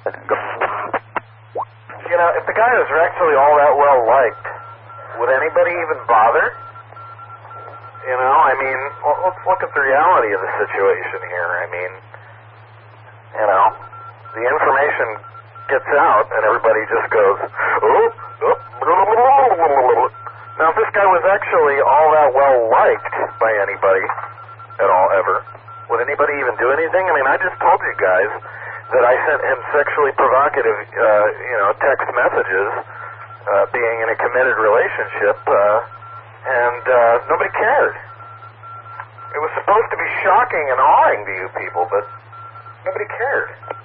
You know, if the guy was actually all that well liked, would anybody even bother? You know, I mean, let's look at the reality of the situation here. I mean, you know, the information gets out and everybody just goes, oh. Now, if this guy was actually all that well liked by anybody at all ever, would anybody even do anything? I mean, I just told you guys that I sent him sexually provocative, text messages, being in a committed relationship, and nobody cared. It was supposed to be shocking and awing to you people, but nobody cared.